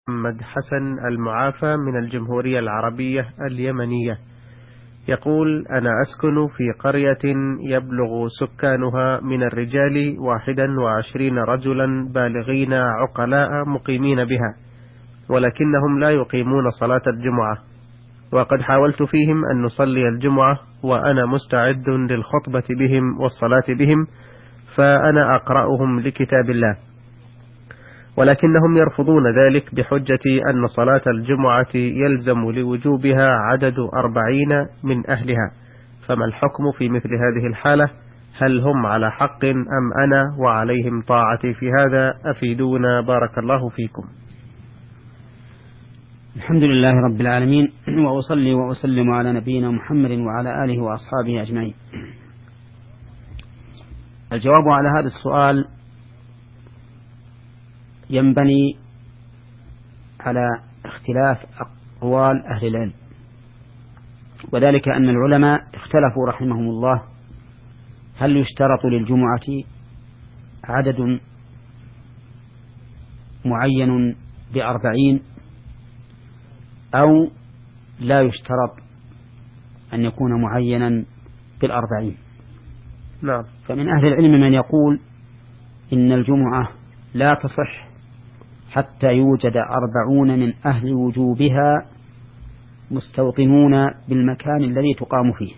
محمد حسن المعافى من الجمهورية العربية اليمنية، يقول: أنا أسكن في قرية يبلغ سكانها من الرجال 21 رجلا بالغين عقلاء مقيمين بها، ولكنهم لا يقيمون صلاة الجمعة، وقد حاولت فيهم أن نصلي الجمعة وأنا مستعد للخطبة بهم والصلاة بهم، فأنا أقرأهم لكتاب الله، ولكنهم يرفضون ذلك بحجة أن صلاة الجمعة يلزم لوجوبها عدد 40 من أهلها، فما الحكم في مثل هذه الحالة؟ هل هم على حق أم أنا وعليهم طاعتي في هذا؟ أفيدونا بارك الله فيكم. الحمد لله رب العالمين، وأصلي وأسلم على نبينا محمد وعلى آله وأصحابه أجمعين. الجواب على هذا السؤال ينبني على اختلاف أقوال أهل العلم، وذلك أن العلماء اختلفوا رحمهم الله هل يشترط للجمعة عدد معين ب40 أو لا يشترط أن يكون معينا بال40. نعم. فمن أهل العلم من يقول إن الجمعة لا تصح حتى يوجد 40 من أهل وجوبها مستوطنون بالمكان الذي تقام فيه،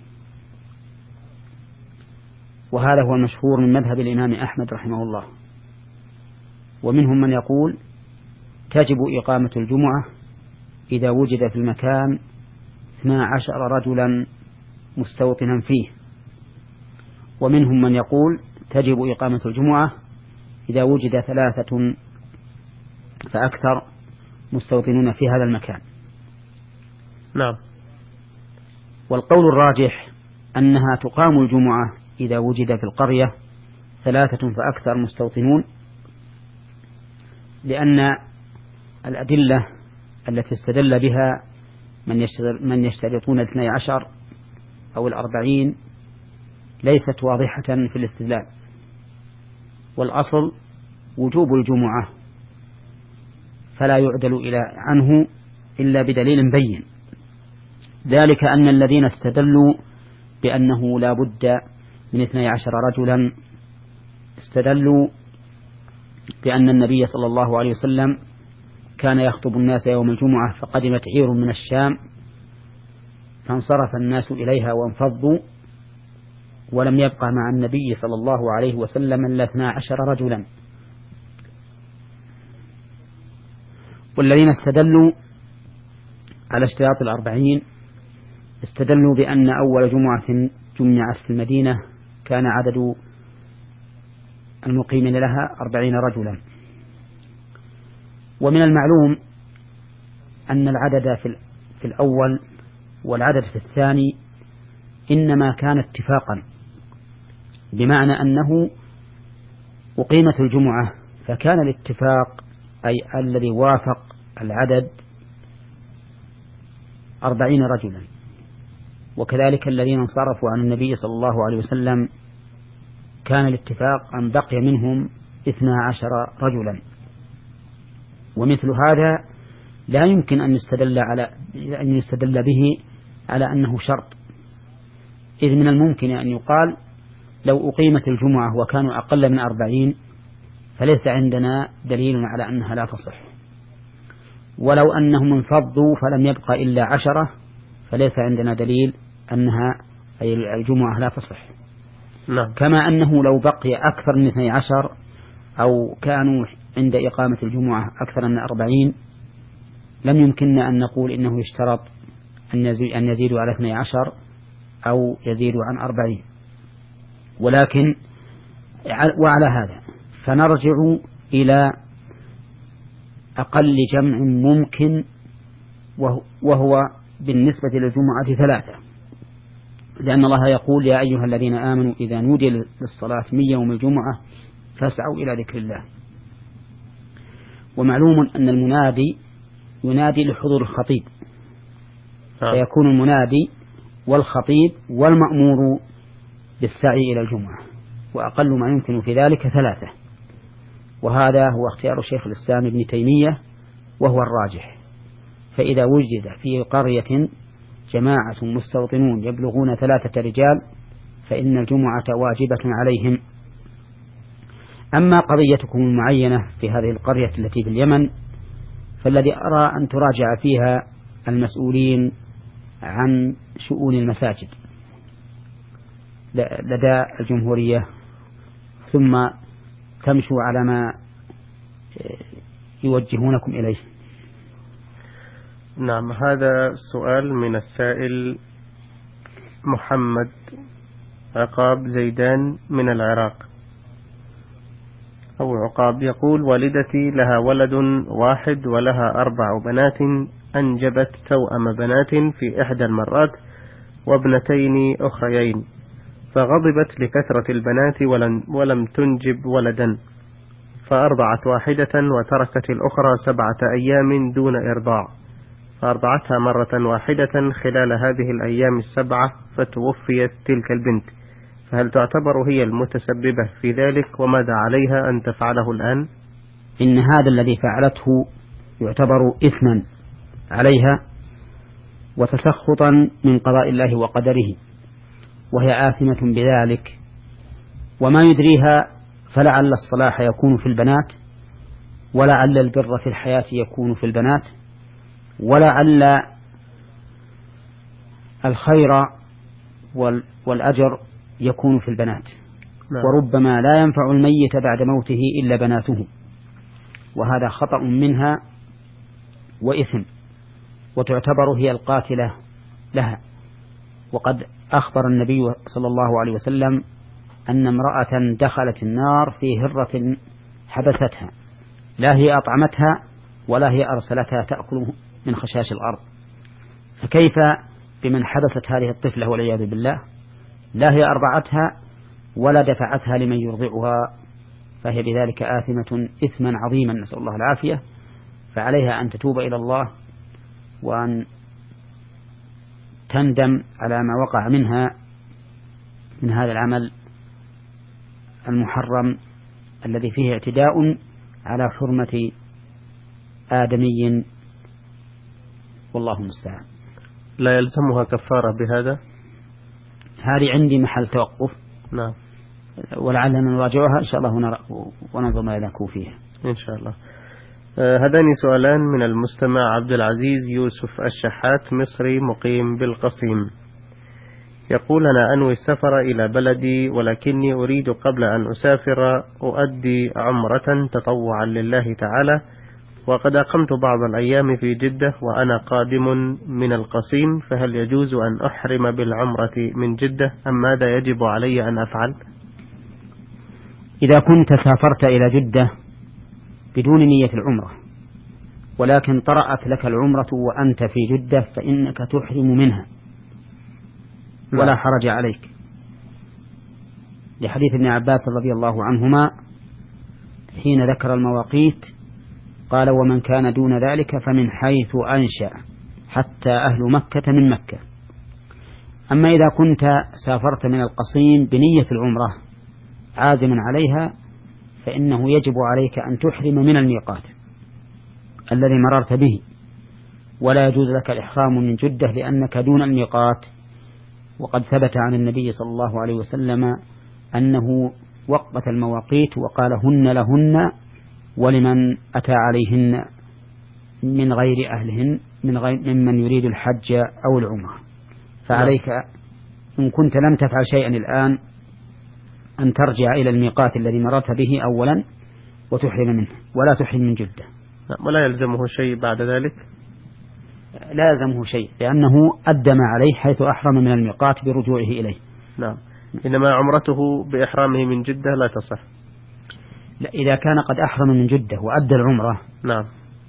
وهذا هو المشهور من مذهب الإمام أحمد رحمه الله. ومنهم من يقول تجب إقامة الجمعة إذا وجد في المكان 12 رجلا مستوطنا فيه، ومنهم من يقول تجب إقامة الجمعة إذا وجد 3 فأكثر مستوطنون في هذا المكان. نعم. والقول الراجح أنها تقام الجمعة إذا وجد في القرية 3 فأكثر مستوطنون، لأن الأدلة التي استدل بها من يشترطون 12 أو 40 ليست واضحة في الاستدلال، والأصل وجوب الجمعة فلا يعدل عنه إلا بدليل بين، ذلك أن الذين استدلوا بأنه لا بد من 12 رجلا استدلوا بأن النبي صلى الله عليه وسلم كان يخطب الناس يوم الجمعة، فقدمت عير من الشام فانصرف الناس إليها وانفضوا، ولم يبقى مع النبي صلى الله عليه وسلم إلا 12 رجلا. والذين استدلوا على اشتراط 40 استدلوا بأن أول جمعة جمعت في المدينة كان عدد المقيمين لها 40 رجلا. ومن المعلوم أن العدد في الأول والعدد في الثاني إنما كان اتفاقا، بمعنى أنه أقيمت الجمعة فكان الاتفاق أي الذي وافق العدد 40 رجلا، وكذلك الذين انصرفوا عن النبي صلى الله عليه وسلم كان الاتفاق أن بقي منهم 12 رجلا. ومثل هذا لا يمكن أن يستدل به على أنه شرط، إذ من الممكن أن يقال لو أقيمت الجمعة وكانوا أقل من 40 فليس عندنا دليل على أنها لا تصح، ولو أنهم انفضوا فلم يبقى إلا 10 فليس عندنا دليل أنها أي الجمعة لا تصح. نعم. كما أنه لو بقي أكثر من 12 أو كانوا عند إقامة الجمعة أكثر من 40 لم يمكننا أن نقول إنه يشترط أن يزيدوا على 12 أو يزيدوا عن 40. ولكن وعلى هذا فنرجع إلى أقل جمع ممكن، وهو بالنسبة للجمعة 3، لأن الله يقول يا أيها الذين آمنوا إذا نودي للصلاة من يوم الجمعة فاسعوا إلى ذكر الله. ومعلوم أن المنادي ينادي لحضور الخطيب، فيكون المنادي والخطيب والمأمور بالسعي إلى الجمعة، وأقل ما يمكن في ذلك 3، وهذا هو اختيار شيخ الإسلام ابن تيمية وهو الراجح. فإذا وجد في قرية جماعة مستوطنون يبلغون 3 رجال فإن الجمعة واجبة عليهم. أما قضيتكم المعينة في هذه القرية التي في اليمن فالذي أرى أن تراجع فيها المسؤولين عن شؤون المساجد لدى الجمهورية، ثم تمشوا على ما يوجهونكم إليه. نعم، هذا سؤال من السائل محمد عقاب زيدان من العراق أو عقاب، يقول: والدتي لها ولد واحد ولها 4 بنات، أنجبت توأم بنات في إحدى المرات وابنتين أخريين، فغضبت لكثرة البنات ولم تنجب ولدا، فأرضعت واحدة وتركت الأخرى 7 أيام دون إرضاع، فأرضعتها مرة واحدة خلال هذه الأيام 7 فتوفيت تلك البنت، فهل تعتبر هي المتسببة في ذلك؟ وماذا عليها أن تفعله الآن؟ إن هذا الذي فعلته يعتبر إثما عليها وتسخطا من قضاء الله وقدره، وهي آثمة بذلك، وما يدريها فلعل الصلاح يكون في البنات، ولعل البر في الحياة يكون في البنات، ولعل الخير والأجر يكون في البنات. وربما لا ينفع الميت بعد موته إلا بناته، وهذا خطأ منها وإثم، وتعتبر هي القاتلة لها. وقد أخبر النبي صلى الله عليه وسلم أن امرأة دخلت النار في هرة حبستها، لا هي أطعمتها ولا هي أرسلتها تأكل من خشاش الأرض، فكيف بمن حبست هذه الطفلة والعياذ بالله، لا هي أرضعتها ولا دفعتها لمن يرضعها، فهي بذلك آثمة إثما عظيما، نسأل الله العافية. فعليها أن تتوب إلى الله وأن تندم على ما وقع منها من هذا العمل المحرم الذي فيه اعتداء على حرمة آدمي، والله المستعان. لا يلزمها كفارة بهذا؟ هذه عندي محل توقف. نعم، ولعلنا نراجعها إن شاء الله وننظر ما يذكر فيها إن شاء الله. هذان سؤالان من المستمع عبد العزيز يوسف الشحات، مصري مقيم بالقصيم، يقول: أنا أنوي السفر إلى بلدي، ولكني أريد قبل أن أسافر أؤدي عمرة تطوعا لله تعالى، وقد أقمت بعض الأيام في جدة وأنا قادم من القصيم، فهل يجوز أن أحرم بالعمرة من جدة أم ماذا يجب علي أن أفعل؟ إذا كنت سافرت إلى جدة بدون نية العمرة ولكن طرأت لك العمرة وأنت في جدة فإنك تحرم منها ولا حرج عليك، لحديث ابن عباس رضي الله عنهما حين ذكر المواقيت قال: ومن كان دون ذلك فمن حيث أنشأ حتى أهل مكة من مكة. أما إذا كنت سافرت من القصيم بنية العمرة عازما عليها فإنه يجب عليك أن تحرم من الميقات الذي مررت به، ولا يجوز لك الإحرام من جدة لأنك دون الميقات. وقد ثبت عن النبي صلى الله عليه وسلم أنه وقت المواقيت وقال: هن لهن ولمن أتى عليهن من غير أهلهن ممن يريد الحج أو العمرة. فعليك إن كنت لم تفعل شيئا الآن أن ترجع إلى الميقات الذي مررت به أولا وتحرم منه، ولا تحرم من جدة. ولا يلزمه شيء بعد ذلك؟ لا يلزمه شيء، لأنه أدى ما عليه حيث أحرم من الميقات برجوعه إليه. نعم، إنما عمرته بإحرامه من جدة لا تصح. لا، إذا كان قد أحرم من جدة وأدى العمرة، نعم،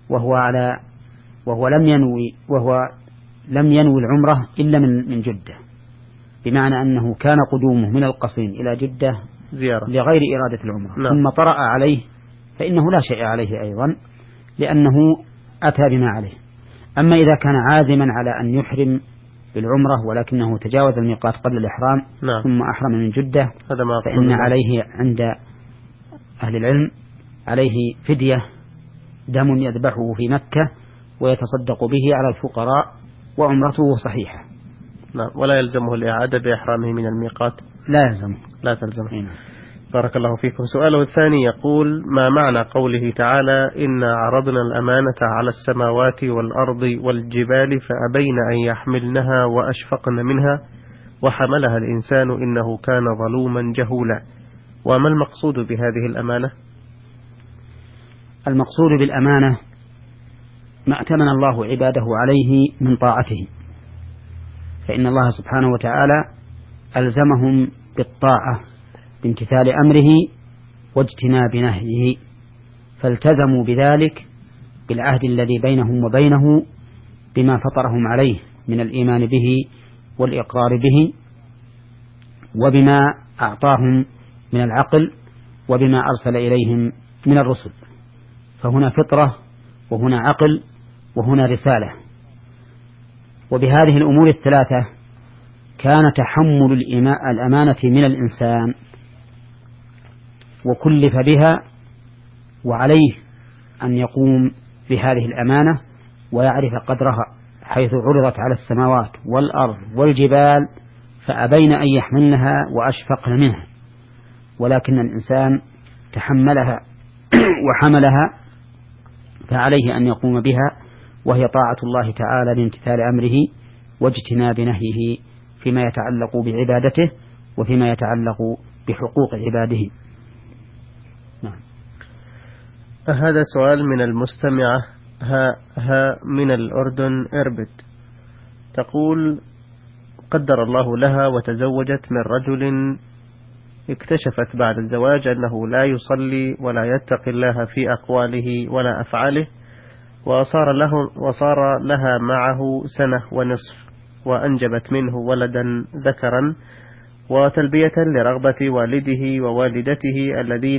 وهو لم ينوي العمرة إلا من جدة، بمعنى أنه كان قدومه من القصيم إلى جدة زيارة لغير إرادة العمرة، نعم. ثم طرأ عليه فإنه لا شيء عليه أيضا، لأنه أتى بما عليه. أما إذا كان عازما على أن يحرم بالعمرة ولكنه تجاوز الميقات قبل الإحرام، نعم. ثم أحرم من جدة، فإن عليه عند أهل العلم عليه فدية دم يذبحه في مكة ويتصدق به على الفقراء وعمرته صحيحة. نعم. ولا يلزمه الإعادة بإحرامه من الميقات؟ لا يلزمه. لا تلزمه. بارك الله فيكم. سؤاله الثاني يقول: ما معنى قوله تعالى: إنا عرضنا الأمانة على السماوات والأرض والجبال فأبين أن يحملنها وأشفقن منها وحملها الإنسان إنه كان ظلوما جهولا؟ وما المقصود بهذه الأمانة؟ المقصود بالأمانة ما أتمن الله عباده عليه من طاعته، فإن الله سبحانه وتعالى ألزمهم بالطاعة بامتثال أمره واجتناب نهيه، فالتزموا بذلك بالعهد الذي بينهم وبينه بما فطرهم عليه من الإيمان به والإقرار به، وبما أعطاهم من العقل، وبما أرسل إليهم من الرسل. فهنا فطرة، وهنا عقل، وهنا رسالة. وبهذه الأمور الثلاثة كان تحمل الأمانة من الإنسان وكلف بها، وعليه أن يقوم بهذه الأمانة ويعرف قدرها، حيث عرضت على السماوات والأرض والجبال فأبين أن يحملنها وأشفقن منها، ولكن الإنسان تحملها وحملها، فعليه أن يقوم بها، وهي طاعة الله تعالى بامتثال أمره واجتناب نهيه فيما يتعلق بعبادته وفيما يتعلق بحقوق عباده. نعم. هذا سؤال من المستمعة ها من الأردن إربد، تقول: قدر الله لها وتزوجت من رجل اكتشفت بعد الزواج أنه لا يصلي ولا يتقي الله في أقواله ولا أفعاله، وصار لها معه 1.5 سنة وأنجبت منه ولدا ذكرا، وتلبية لرغبة والده ووالدته الذين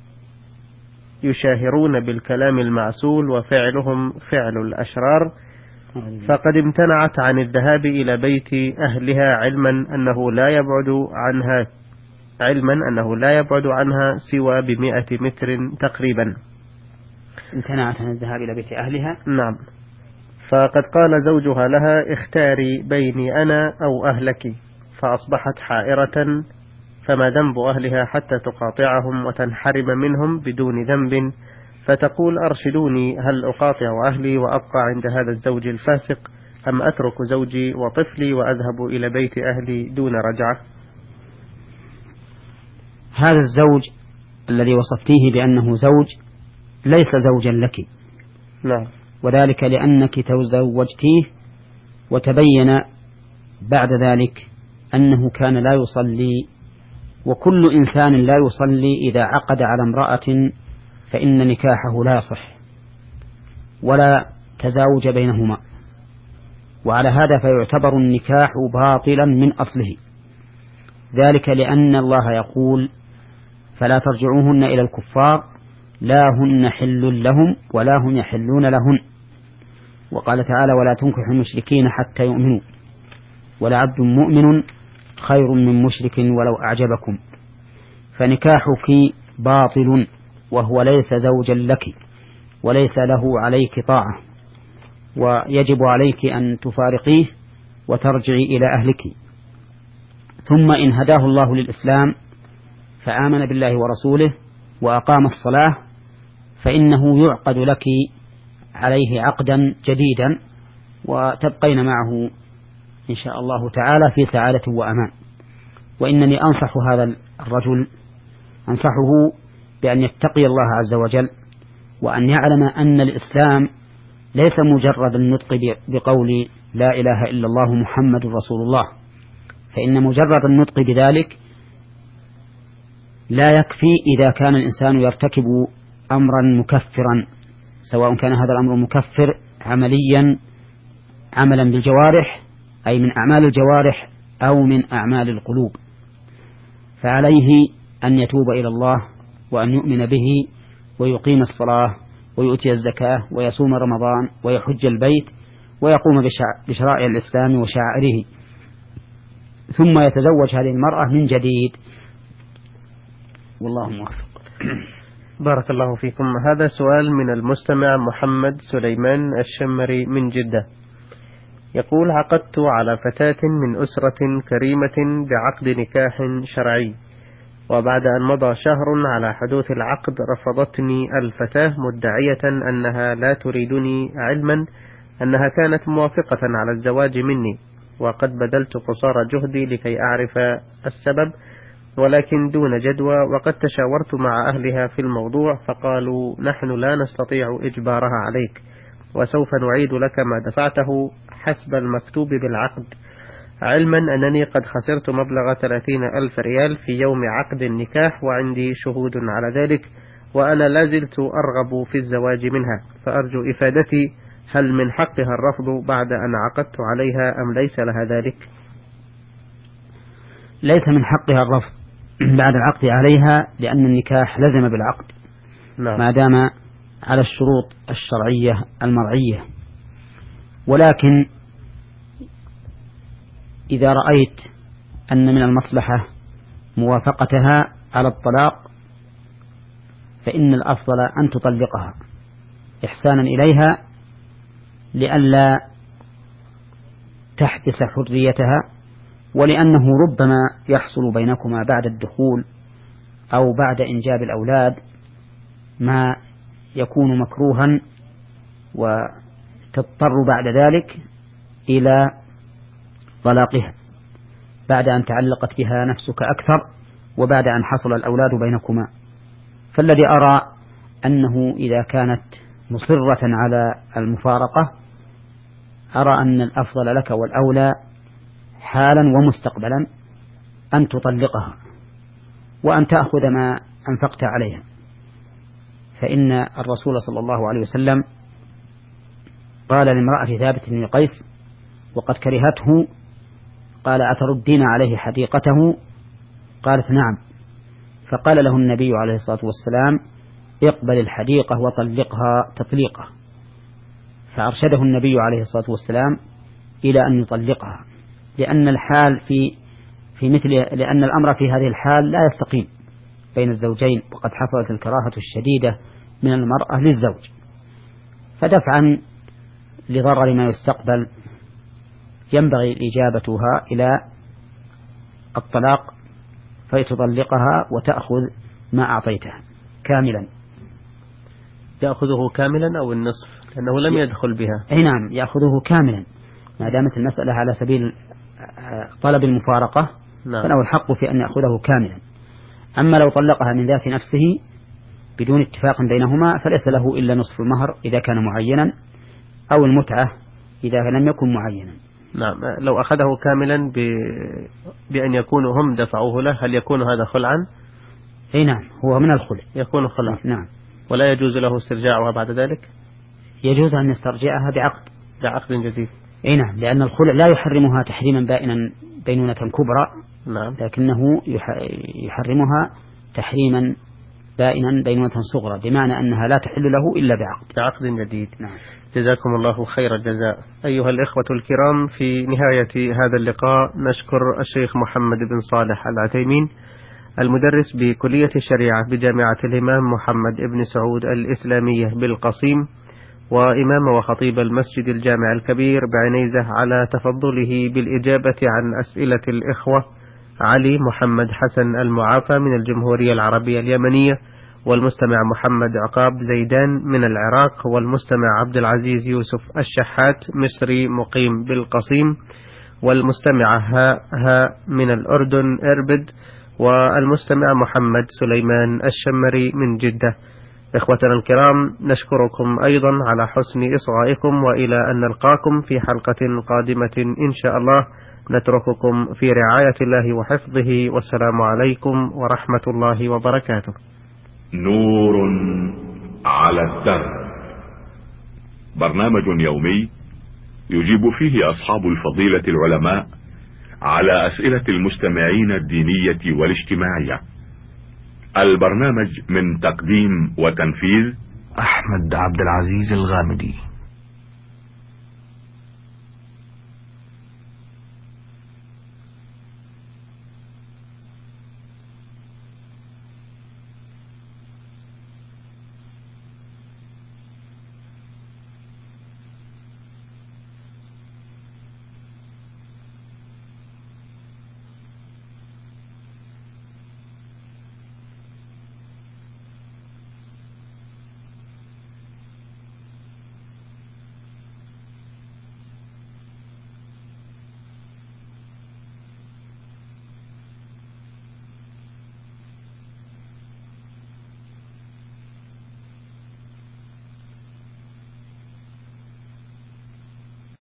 يشاهرون بالكلام المعسول وفعلهم فعل الأشرار، فقد امتنعت عن الذهاب إلى بيت أهلها علما أنه لا يبعد عنها سوى 100 متر تقريبا. امتنعت عن الذهاب إلى بيت أهلها؟ نعم. فقد قال زوجها لها: اختاري بيني أنا أو أهلك، فأصبحت حائرة، فما ذنب أهلها حتى تقاطعهم وتنحرم منهم بدون ذنب؟ فتقول: أرشدوني، هل أقاطع أهلي وأبقى عند هذا الزوج الفاسق، أم أترك زوجي وطفلي وأذهب إلى بيت أهلي دون رجعة؟ هذا الزوج الذي وصفتيه بأنه زوج ليس زوجا لك. نعم. وذلك لأنك تزوجتيه وتبين بعد ذلك أنه كان لا يصلي، وكل إنسان لا يصلي إذا عقد على امرأة فإن نكاحه لا يصح ولا تزاوج بينهما، وعلى هذا فيعتبر النكاح باطلا من أصله، ذلك لأن الله يقول: فلا ترجعوهن إلى الكفار لا هن حل لهم ولا هم يحلون لهن. وقال تعالى: ولا تنكحوا المشركين حتى يؤمنوا ولعبد مؤمن خير من مشرك ولو أعجبكم. فنكاحك باطل، وهو ليس زوجا لك وليس له عليك طاعة، ويجب عليك أن تفارقيه وترجعي إلى أهلك. ثم إن هداه الله للإسلام فآمن بالله ورسوله وأقام الصلاة فإنه يعقد لك عليه عقدا جديدا، وتبقين معه إن شاء الله تعالى في سعادة وأمان. وإنني أنصح هذا الرجل، أنصحه بأن يتقي الله عز وجل، وأن يعلم أن الإسلام ليس مجرد النطق بقول لا إله إلا الله محمد رسول الله، فإن مجرد النطق بذلك لا يكفي إذا كان الإنسان يرتكب أمرا مكفرا، سواء كان هذا الأمر مكفر عمليا عملا بالجوارح أي من أعمال الجوارح أو من أعمال القلوب، فعليه أن يتوب إلى الله وأن يؤمن به ويقيم الصلاة ويؤتي الزكاة ويصوم رمضان ويحج البيت ويقوم بشرائع الإسلام وشعائره، ثم يتزوج هذه المرأة من جديد، والله موفق. بارك الله فيكم. هذا سؤال من المستمع محمد سليمان الشمري من جدة، يقول: عقدت على فتاة من أسرة كريمة بعقد نكاح شرعي، وبعد أن مضى شهر على حدوث العقد رفضتني الفتاة مدعية أنها لا تريدني، علما أنها كانت موافقة على الزواج مني، وقد بذلت قصارى جهدي لكي أعرف السبب ولكن دون جدوى، وقد تشاورت مع أهلها في الموضوع فقالوا: نحن لا نستطيع إجبارها عليك، وسوف نعيد لك ما دفعته حسب المكتوب بالعقد، علما أنني قد خسرت مبلغ 30,000 ريال في يوم عقد النكاح، وعندي شهود على ذلك، وأنا لازلت أرغب في الزواج منها، فأرجو إفادتي، هل من حقها الرفض بعد أن عقدت عليها أم ليس لها ذلك؟ ليس من حقها الرفض بعد العقد عليها، لأن النكاح لزم بالعقد. نعم. ما دام على الشروط الشرعية المرعية. ولكن إذا رأيت أن من المصلحة موافقتها على الطلاق فإن الأفضل أن تطلقها إحسانا إليها، لئلا تحبس حريتها، ولأنه ربما يحصل بينكما بعد الدخول أو بعد إنجاب الأولاد ما يكون مكروها، وتضطر بعد ذلك إلى طلاقها بعد أن تعلقت بها نفسك أكثر، وبعد أن حصل الأولاد بينكما. فالذي أرى أنه إذا كانت مصرة على المفارقة، أرى أن الأفضل لك والأولى حالا ومستقبلا أن تطلقها وأن تأخذ ما أنفقت عليها، فإن الرسول صلى الله عليه وسلم قال لامرأة ثابت بن قيس وقد كرهته، قال: أتردين عليه حديقته؟ قالت: نعم. فقال له النبي عليه الصلاة والسلام: اقبل الحديقة وطلقها تطليقة. فأرشده النبي عليه الصلاة والسلام إلى أن يطلقها، لأن لأن الأمر في هذه الحال لا يستقيم بين الزوجين، وقد حصلت الكراهة الشديدة من المرأة للزوج، فدفعا لضرر ما يستقبل ينبغي إجابتها إلى الطلاق، فيتطلقها وتأخذ ما أعطيتها كاملا. يأخذه كاملا أو النصف، لأنه لم يدخل بها. أي نعم، يأخذه كاملا ما دامت المسألة على سبيل طلب المفارقة. نعم. فله الحق في أن يأخذه كاملا. أما لو طلقها من ذات نفسه بدون اتفاق بينهما فليس له إلا نصف المهر إذا كان معينا، أو المتعة إذا لم يكن معينا. نعم. لو أخذه كاملا بأن يكونوا هم دفعوه له، هل يكون هذا خلعا؟ أي نعم، هو من الخلع. يكون خلعا. نعم. ولا يجوز له استرجاعها بعد ذلك؟ يجوز أن يسترجعها بعقد جديد. أي نعم، لأن الخلع لا يحرمها تحريما بائنا بينونة كبرى. نعم. لكنه يحرمها تحريما بائنا بينونة صغرى، بمعنى أنها لا تحل له إلا بعقد جديد. نعم. جزاكم الله خير الجزاء. أيها الإخوة الكرام، في نهاية هذا اللقاء نشكر الشيخ محمد بن صالح العثيمين، المدرس بكلية الشريعة بجامعة الإمام محمد بن سعود الإسلامية بالقصيم، وإمام وخطيب المسجد الجامع الكبير بعنيزة، على تفضله بالإجابة عن أسئلة الإخوة علي محمد حسن المعافى من الجمهورية العربية اليمنية، والمستمع محمد عقاب زيدان من العراق، والمستمع عبد العزيز يوسف الشحات مصري مقيم بالقصيم، والمستمع ها من الأردن إربد، والمستمع محمد سليمان الشمري من جدة. إخوتنا الكرام، نشكركم أيضا على حسن إصغائكم، وإلى أن نلقاكم في حلقة قادمة إن شاء الله، نترككم في رعاية الله وحفظه، والسلام عليكم ورحمة الله وبركاته. نور على الدرب، برنامج يومي يجيب فيه أصحاب الفضيلة العلماء على أسئلة المستمعين الدينية والاجتماعية. البرنامج من تقديم وتنفيذ أحمد عبد العزيز الغامدي.